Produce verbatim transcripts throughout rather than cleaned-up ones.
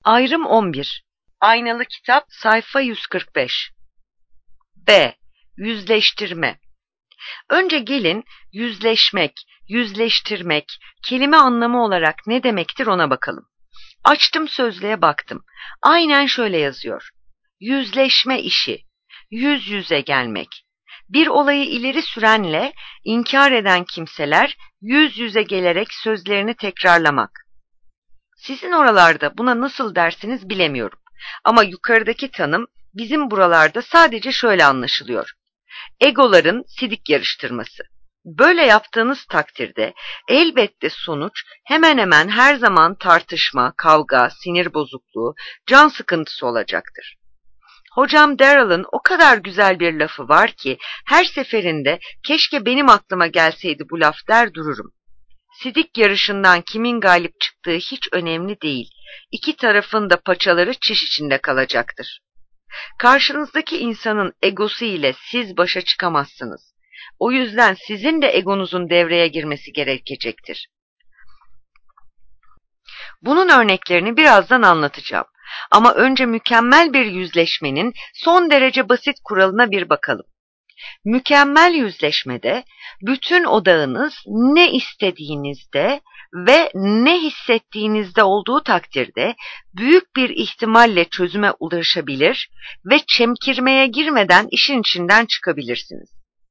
Ayrım on bir. Aynalı Kitap sayfa yüz kırk beş. B. Yüzleştirme. Önce gelin yüzleşmek, yüzleştirmek, kelime anlamı olarak ne demektir ona bakalım. Açtım sözlüğe baktım. Aynen şöyle yazıyor. Yüzleşme işi, yüz yüze gelmek. Bir olayı ileri sürenle inkar eden kimseler yüz yüze gelerek sözlerini tekrarlamak. Sizin oralarda buna nasıl dersiniz bilemiyorum. Ama yukarıdaki tanım bizim buralarda sadece şöyle anlaşılıyor. Egoların sidik yarıştırması. Böyle yaptığınız takdirde elbette sonuç hemen hemen her zaman tartışma, kavga, sinir bozukluğu, can sıkıntısı olacaktır. Hocam Darrell'ın o kadar güzel bir lafı var ki her seferinde keşke benim aklıma gelseydi bu laf der dururum. Sidik yarışından kimin galip çıktığı hiç önemli değil. İki tarafın da paçaları çiş içinde kalacaktır. Karşınızdaki insanın egosu ile siz başa çıkamazsınız. O yüzden sizin de egonuzun devreye girmesi gerekecektir. Bunun örneklerini birazdan anlatacağım. Ama önce mükemmel bir yüzleşmenin son derece basit kuralına bir bakalım. Mükemmel yüzleşmede bütün odağınız ne istediğinizde ve ne hissettiğinizde olduğu takdirde büyük bir ihtimalle çözüme ulaşabilir ve çemkirmeye girmeden işin içinden çıkabilirsiniz.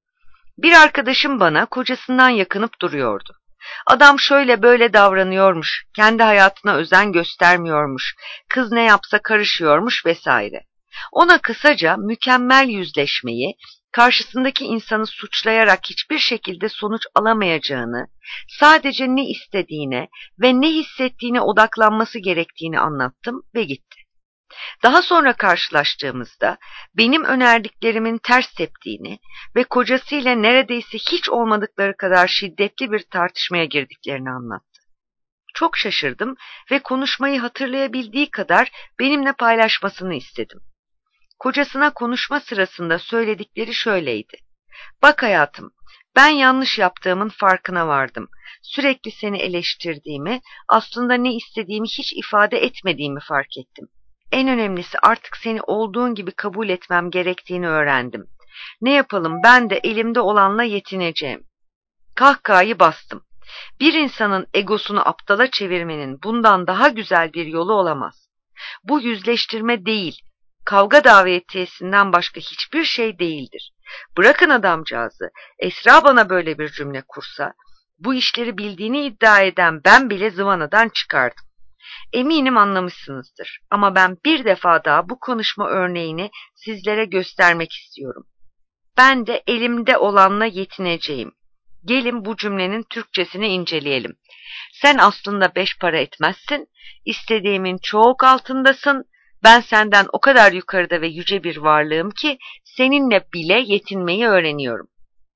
Bir arkadaşım bana kocasından yakınıp duruyordu. Adam şöyle böyle davranıyormuş, kendi hayatına özen göstermiyormuş, kız ne yapsa karışıyormuş vesaire. Ona kısaca mükemmel yüzleşmeyi, karşısındaki insanı suçlayarak hiçbir şekilde sonuç alamayacağını, sadece ne istediğine ve ne hissettiğine odaklanması gerektiğini anlattım ve gitti. Daha sonra karşılaştığımızda benim önerdiklerimin ters teptiğini ve kocasıyla neredeyse hiç olmadıkları kadar şiddetli bir tartışmaya girdiklerini anlattı. Çok şaşırdım ve konuşmayı hatırlayabildiği kadar benimle paylaşmasını istedim. Kocasına konuşma sırasında söyledikleri şöyleydi. Bak hayatım, ben yanlış yaptığımın farkına vardım. Sürekli seni eleştirdiğimi, aslında ne istediğimi hiç ifade etmediğimi fark ettim. En önemlisi artık seni olduğun gibi kabul etmem gerektiğini öğrendim. Ne yapalım, ben de elimde olanla yetineceğim. Kahkahayı bastım. Bir insanın egosunu aptala çevirmenin bundan daha güzel bir yolu olamaz. Bu yüzleştirme değil, kavga davetiyesinden başka hiçbir şey değildir. Bırakın adamcağızı, Esra bana böyle bir cümle kursa, bu işleri bildiğini iddia eden ben bile zıvanadan çıkardım. Eminim anlamışsınızdır ama ben bir defa daha bu konuşma örneğini sizlere göstermek istiyorum. Ben de elimde olanla yetineceğim. Gelin bu cümlenin Türkçesini inceleyelim. Sen aslında beş para etmezsin, istediğimin çok altındasın, ben senden o kadar yukarıda ve yüce bir varlığım ki seninle bile yetinmeyi öğreniyorum.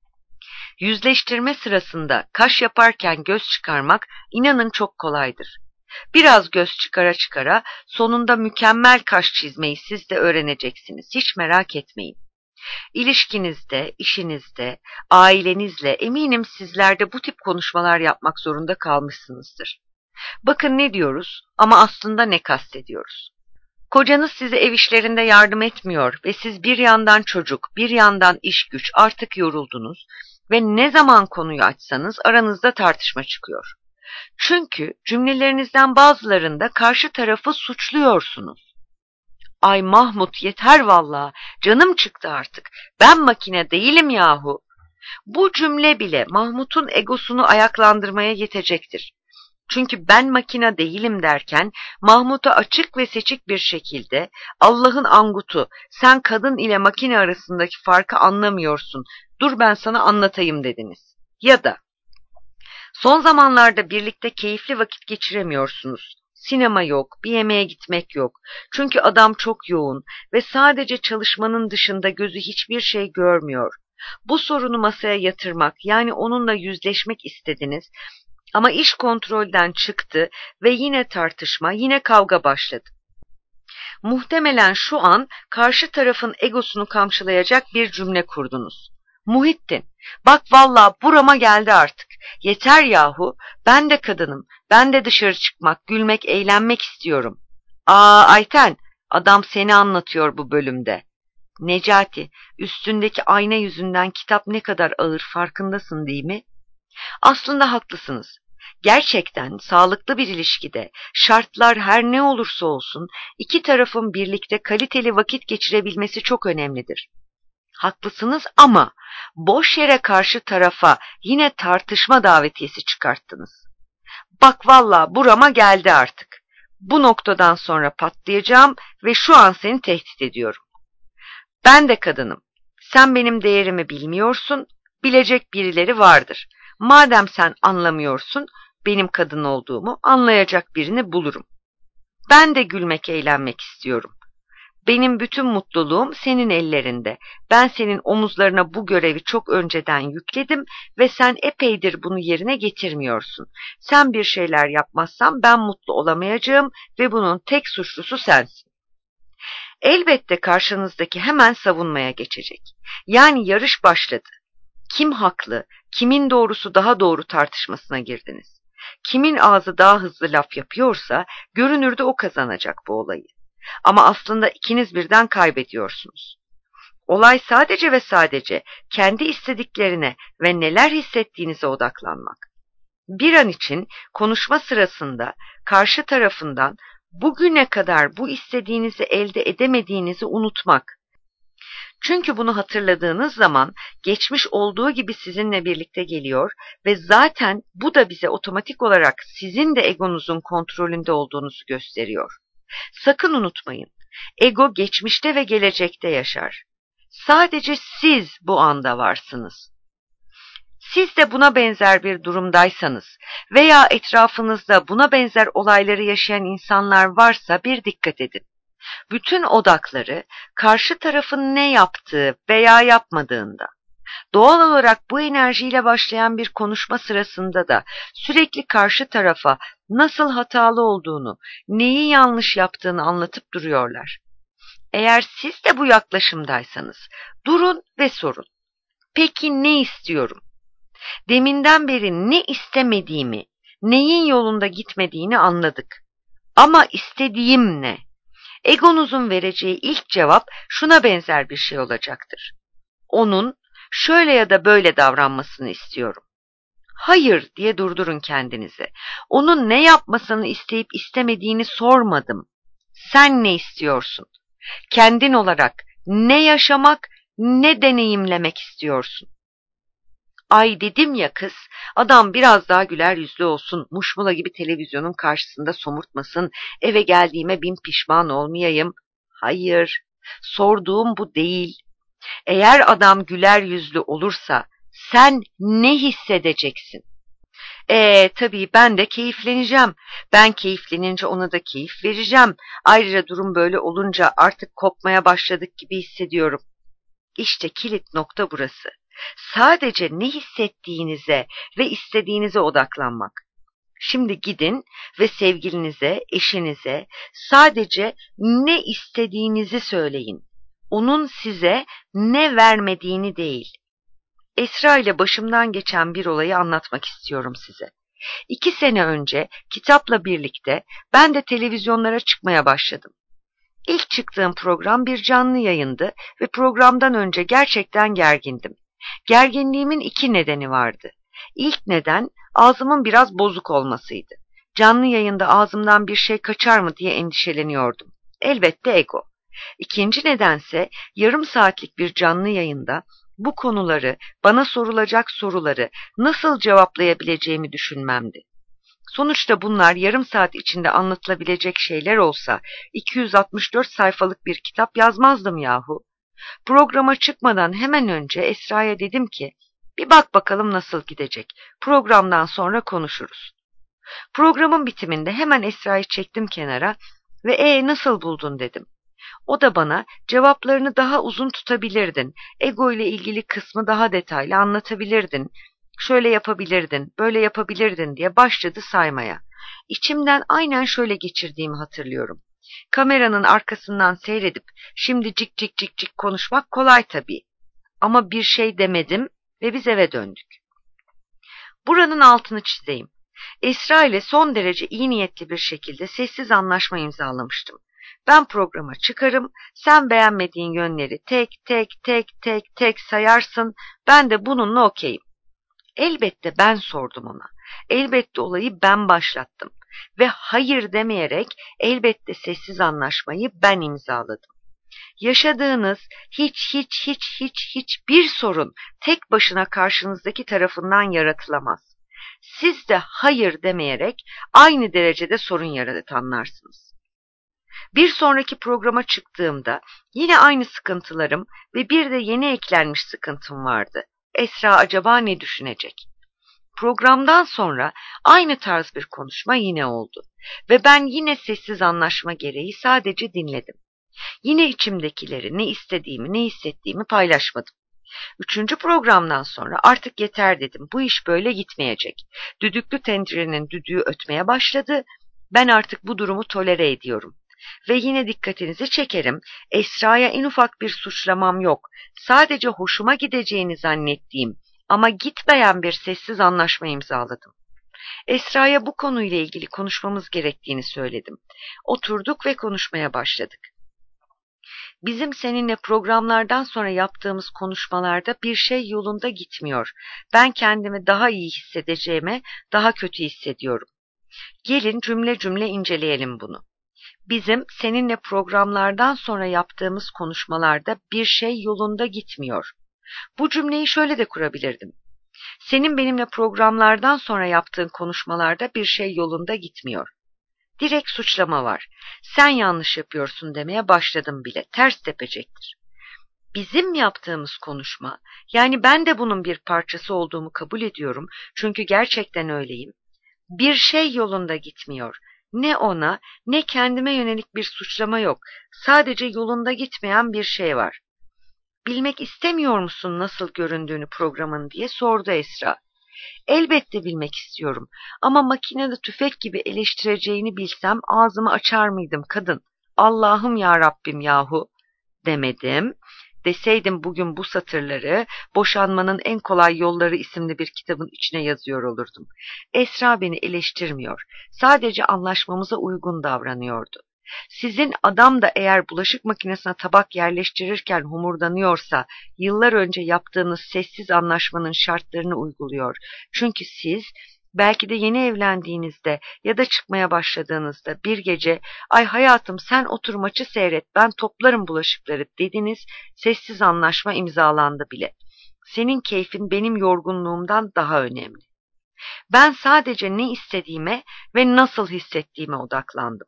Yüzleştirme sırasında kaş yaparken göz çıkarmak inanın çok kolaydır. Biraz göz çıkara çıkara sonunda mükemmel kaş çizmeyi siz de öğreneceksiniz. Hiç merak etmeyin. İlişkinizde, işinizde, ailenizle eminim sizler de bu tip konuşmalar yapmak zorunda kalmışsınızdır. Bakın ne diyoruz ama aslında ne kastediyoruz. Kocanız size ev işlerinde yardım etmiyor ve siz bir yandan çocuk, bir yandan iş güç artık yoruldunuz ve ne zaman konuyu açsanız aranızda tartışma çıkıyor. Çünkü cümlelerinizden bazılarında karşı tarafı suçluyorsunuz. Ay Mahmut yeter vallahi, canım çıktı artık, ben makine değilim yahu. Bu cümle bile Mahmut'un egosunu ayaklandırmaya yetecektir. Çünkü ben makine değilim derken Mahmut'a açık ve seçik bir şekilde Allah'ın angutu, sen kadın ile makine arasındaki farkı anlamıyorsun, dur ben sana anlatayım dediniz. Ya da son zamanlarda birlikte keyifli vakit geçiremiyorsunuz. Sinema yok, bir yemeğe gitmek yok. Çünkü adam çok yoğun ve sadece çalışmanın dışında gözü hiçbir şey görmüyor. Bu sorunu masaya yatırmak, yani onunla yüzleşmek istediniz ama iş kontrolden çıktı ve yine tartışma, yine kavga başladı. Muhtemelen şu an karşı tarafın egosunu kamçılayacak bir cümle kurdunuz. Muhittin, bak vallahi burama geldi artık. Yeter yahu, ben de kadınım, ben de dışarı çıkmak, gülmek, eğlenmek istiyorum. Aa Ayten, adam seni anlatıyor bu bölümde. Necati, üstündeki ayna yüzünden kitap ne kadar ağır farkındasın değil mi? Aslında haklısınız. Gerçekten sağlıklı bir ilişkide şartlar her ne olursa olsun iki tarafın birlikte kaliteli vakit geçirebilmesi çok önemlidir. Haklısınız ama boş yere karşı tarafa yine tartışma davetiyesi çıkarttınız. Bak valla burama geldi artık. Bu noktadan sonra patlayacağım ve şu an seni tehdit ediyorum. Ben de kadınım. Sen benim değerimi bilmiyorsun, bilecek birileri vardır. Madem sen anlamıyorsun, benim kadın olduğumu anlayacak birini bulurum. Ben de gülmek, eğlenmek istiyorum. Benim bütün mutluluğum senin ellerinde. Ben senin omuzlarına bu görevi çok önceden yükledim ve sen epeydir bunu yerine getirmiyorsun. Sen bir şeyler yapmazsan ben mutlu olamayacağım ve bunun tek suçlusu sensin. Elbette karşınızdaki hemen savunmaya geçecek. Yani yarış başladı. Kim haklı, kimin doğrusu daha doğru tartışmasına girdiniz. Kimin ağzı daha hızlı laf yapıyorsa görünürde o kazanacak bu olayı. Ama aslında ikiniz birden kaybediyorsunuz. Olay sadece ve sadece kendi istediklerine ve neler hissettiğinize odaklanmak. Bir an için konuşma sırasında karşı tarafından bugüne kadar bu istediğinizi elde edemediğinizi unutmak. Çünkü bunu hatırladığınız zaman geçmiş olduğu gibi sizinle birlikte geliyor ve zaten bu da bize otomatik olarak sizin de egonuzun kontrolünde olduğunuzu gösteriyor. Sakın unutmayın, ego geçmişte ve gelecekte yaşar. Sadece siz bu anda varsınız. Siz de buna benzer bir durumdaysanız veya etrafınızda buna benzer olayları yaşayan insanlar varsa bir dikkat edin. Bütün odakları karşı tarafın ne yaptığı veya yapmadığında. Doğal olarak bu enerjiyle başlayan bir konuşma sırasında da sürekli karşı tarafa nasıl hatalı olduğunu, neyi yanlış yaptığını anlatıp duruyorlar. Eğer siz de bu yaklaşımdaysanız durun ve sorun. Peki ne istiyorum? Deminden beri ne istemediğimi, neyin yolunda gitmediğini anladık. Ama istediğim ne? Egonuzun vereceği ilk cevap şuna benzer bir şey olacaktır. Onun şöyle ya da böyle davranmasını istiyorum. Hayır diye durdurun kendinizi. Onun ne yapmasını isteyip istemediğini sormadım. Sen ne istiyorsun? Kendin olarak ne yaşamak, ne deneyimlemek istiyorsun? Ay dedim ya kız, adam biraz daha güler yüzlü olsun, muşmula gibi televizyonun karşısında somurtmasın, eve geldiğime bin pişman olmayayım. Hayır, sorduğum bu değil. Eğer adam güler yüzlü olursa sen ne hissedeceksin? Ee, tabii ben de keyifleneceğim. Ben keyiflenince ona da keyif vereceğim. Ayrıca durum böyle olunca artık kopmaya başladık gibi hissediyorum. İşte kilit nokta burası. Sadece ne hissettiğinize ve istediğinize odaklanmak. Şimdi gidin ve sevgilinize, eşinize sadece ne istediğinizi söyleyin. Onun size ne vermediğini değil. Esra ile başımdan geçen bir olayı anlatmak istiyorum size. İki sene önce kitapla birlikte ben de televizyonlara çıkmaya başladım. İlk çıktığım program bir canlı yayındı ve programdan önce gerçekten gergindim. Gerginliğimin iki nedeni vardı. İlk neden ağzımın biraz bozuk olmasıydı. Canlı yayında ağzımdan bir şey kaçar mı diye endişeleniyordum. Elbette ego. İkinci nedense yarım saatlik bir canlı yayında bu konuları, bana sorulacak soruları nasıl cevaplayabileceğimi düşünmemdi. Sonuçta bunlar yarım saat içinde anlatılabilecek şeyler olsa iki yüz altmış dört sayfalık bir kitap yazmazdım yahu. Programa çıkmadan hemen önce Esra'ya dedim ki, bir bak bakalım nasıl gidecek. Programdan sonra konuşuruz. Programın bitiminde hemen Esra'yı çektim kenara ve e nasıl buldun dedim. O da bana cevaplarını daha uzun tutabilirdin, ego ile ilgili kısmı daha detaylı anlatabilirdin, şöyle yapabilirdin, böyle yapabilirdin diye başladı saymaya. İçimden aynen şöyle geçirdiğimi hatırlıyorum. Kameranın arkasından seyredip şimdi cik cik cik cik konuşmak kolay tabii. Ama bir şey demedim ve biz eve döndük. Buranın altını çizeyim. Esra ile son derece iyi niyetli bir şekilde sessiz anlaşma imzalamıştım. Ben programa çıkarım, sen beğenmediğin yönleri tek tek tek tek tek sayarsın, ben de bununla okeyim. Elbette ben sordum ona. Elbette olayı ben başlattım. Ve hayır demeyerek elbette sessiz anlaşmayı ben imzaladım. Yaşadığınız hiç hiç hiç hiç hiçbir sorun tek başına karşınızdaki tarafından yaratılamaz. Siz de hayır demeyerek aynı derecede sorun yaratanlarsınız. Bir sonraki programa çıktığımda yine aynı sıkıntılarım ve bir de yeni eklenmiş sıkıntım vardı. Esra acaba ne düşünecek? Programdan sonra aynı tarz bir konuşma yine oldu ve ben yine sessiz anlaşma gereği sadece dinledim. Yine içimdekileri, ne istediğimi, ne hissettiğimi paylaşmadım. Üçüncü programdan sonra artık yeter dedim. Bu iş böyle gitmeyecek. Düdüklü tencerenin düdüğü ötmeye başladı. Ben artık bu durumu tolere ediyorum. Ve yine dikkatinizi çekerim. Esra'ya en ufak bir suçlamam yok. Sadece hoşuma gideceğini zannettiğim ama gitmeyen bir sessiz anlaşma imzaladım. Esra'ya bu konuyla ilgili konuşmamız gerektiğini söyledim. Oturduk ve konuşmaya başladık. Bizim seninle programlardan sonra yaptığımız konuşmalarda bir şey yolunda gitmiyor. Ben kendimi daha iyi hissedeceğime daha kötü hissediyorum. Gelin cümle cümle inceleyelim bunu. Bizim seninle programlardan sonra yaptığımız konuşmalarda bir şey yolunda gitmiyor. Bu cümleyi şöyle de kurabilirdim. Senin benimle programlardan sonra yaptığın konuşmalarda bir şey yolunda gitmiyor. Direkt suçlama var. Sen yanlış yapıyorsun demeye başladım bile. Ters tepecektir. Bizim yaptığımız konuşma, yani ben de bunun bir parçası olduğumu kabul ediyorum. Çünkü gerçekten öyleyim. Bir şey yolunda gitmiyor. Ne ona, ne kendime yönelik bir suçlama yok. Sadece yolunda gitmeyen bir şey var. Bilmek istemiyor musun nasıl göründüğünü programın diye sordu Esra. Elbette bilmek istiyorum ama makinede tüfek gibi eleştireceğini bilsem ağzımı açar mıydım kadın? Allah'ım ya Rabbim yahu demedim. Deseydim bugün bu satırları Boşanmanın En Kolay Yolları isimli bir kitabın içine yazıyor olurdum. Esra beni eleştirmiyor. Sadece anlaşmamıza uygun davranıyordu. Sizin adam da eğer bulaşık makinesine tabak yerleştirirken homurdanıyorsa yıllar önce yaptığınız sessiz anlaşmanın şartlarını uyguluyor. Çünkü siz belki de yeni evlendiğinizde ya da çıkmaya başladığınızda bir gece "Ay hayatım sen otur maçı seyret ben toplarım bulaşıkları" dediniz, sessiz anlaşma imzalandı bile. Senin keyfin benim yorgunluğumdan daha önemli. Ben sadece ne istediğime ve nasıl hissettiğime odaklandım.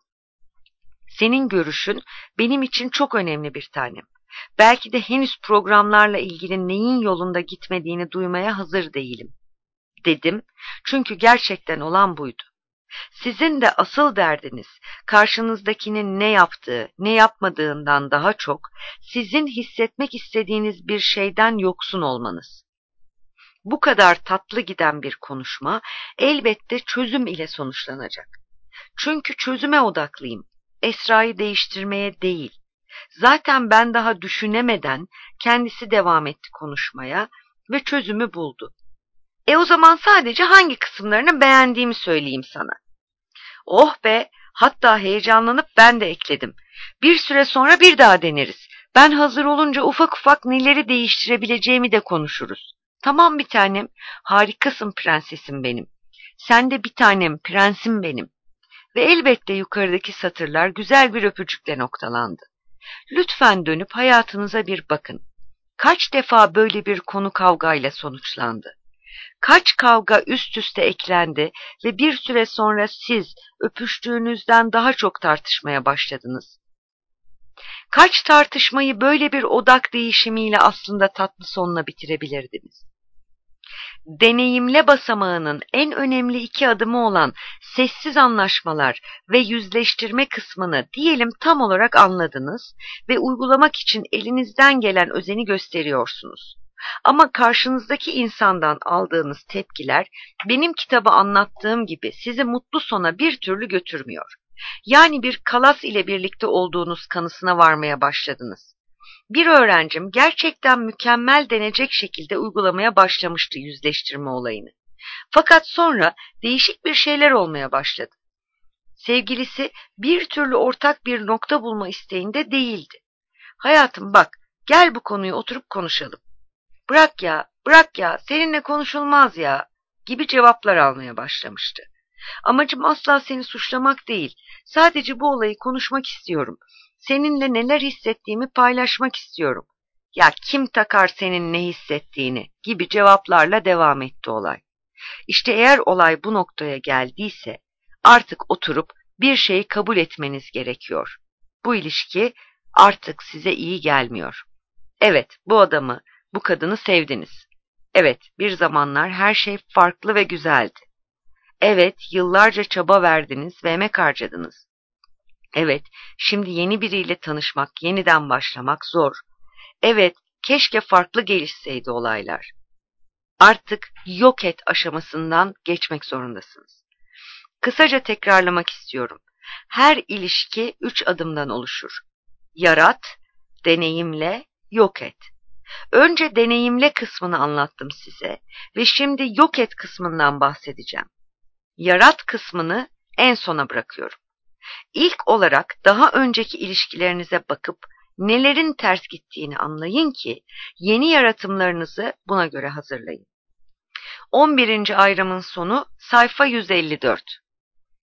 Senin görüşün benim için çok önemli bir tanem. Belki de henüz programlarla ilgili neyin yolunda gitmediğini duymaya hazır değilim, dedim. Çünkü gerçekten olan buydu. Sizin de asıl derdiniz karşınızdakinin ne yaptığı, ne yapmadığından daha çok sizin hissetmek istediğiniz bir şeyden yoksun olmanız. Bu kadar tatlı giden bir konuşma elbette çözüm ile sonuçlanacak. Çünkü çözüme odaklıyım. Esra'yı değiştirmeye değil. Zaten ben daha düşünemeden kendisi devam etti konuşmaya ve çözümü buldu. E o zaman sadece hangi kısımlarını beğendiğimi söyleyeyim sana. Oh be, hatta heyecanlanıp ben de ekledim. Bir süre sonra bir daha deneriz. Ben hazır olunca ufak ufak neleri değiştirebileceğimi de konuşuruz. Tamam bir tanem, harikasın prensesim benim. Sen de bir tanem, prensim benim. Ve elbette yukarıdaki satırlar güzel bir öpücükle noktalandı. Lütfen dönüp hayatınıza bir bakın. Kaç defa böyle bir konu kavgayla sonuçlandı? Kaç kavga üst üste eklendi ve bir süre sonra siz öpüştüğünüzden daha çok tartışmaya başladınız? Kaç tartışmayı böyle bir odak değişimiyle aslında tatlı sonla bitirebilirdiniz? Deneyimle basamağının en önemli iki adımı olan sessiz anlaşmalar ve yüzleştirme kısmını diyelim tam olarak anladınız ve uygulamak için elinizden gelen özeni gösteriyorsunuz. Ama karşınızdaki insandan aldığınız tepkiler benim kitabı anlattığım gibi sizi mutlu sona bir türlü götürmüyor. Yani bir kalas ile birlikte olduğunuz kanısına varmaya başladınız. Bir öğrencim gerçekten mükemmel denecek şekilde uygulamaya başlamıştı yüzleştirme olayını. Fakat sonra değişik bir şeyler olmaya başladı. Sevgilisi bir türlü ortak bir nokta bulma isteğinde değildi. Hayatım bak, gel bu konuyu oturup konuşalım. Bırak ya, bırak ya, seninle konuşulmaz ya gibi cevaplar almaya başlamıştı. Amacım asla seni suçlamak değil. Sadece bu olayı konuşmak istiyorum. Seninle neler hissettiğimi paylaşmak istiyorum. Ya kim takar senin ne hissettiğini gibi cevaplarla devam etti olay. İşte eğer olay bu noktaya geldiyse artık oturup bir şeyi kabul etmeniz gerekiyor. Bu ilişki artık size iyi gelmiyor. Evet, bu adamı, bu kadını sevdiniz. Evet, bir zamanlar her şey farklı ve güzeldi. Evet, yıllarca çaba verdiniz ve emek harcadınız. Evet, şimdi yeni biriyle tanışmak, yeniden başlamak zor. Evet, keşke farklı gelişseydi olaylar. Artık yok et aşamasından geçmek zorundasınız. Kısaca tekrarlamak istiyorum. Her ilişki üç adımdan oluşur. Yarat, deneyimle, yok et. Önce deneyimle kısmını anlattım size ve şimdi yok et kısmından bahsedeceğim. Yarat kısmını en sona bırakıyorum. İlk olarak daha önceki ilişkilerinize bakıp nelerin ters gittiğini anlayın ki yeni yaratımlarınızı buna göre hazırlayın. on birinci ayrımın sonu sayfa yüz elli dört.